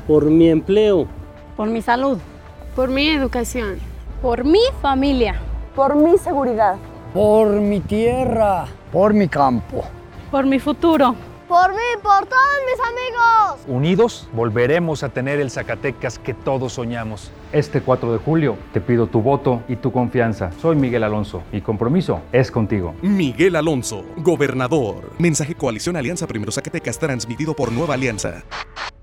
por mi empleo, por mi salud, por mi educación, por mi familia, por mi seguridad, por mi tierra, por mi campo, por mi futuro, por mí, por todos mis amigos. Unidos volveremos a tener el Zacatecas que todos soñamos. Este 4 de julio te pido tu voto y tu confianza. Soy Miguel Alonso. Mi compromiso es contigo. Miguel Alonso, gobernador. Mensaje Coalición Alianza Primero Zacatecas transmitido por Nueva Alianza.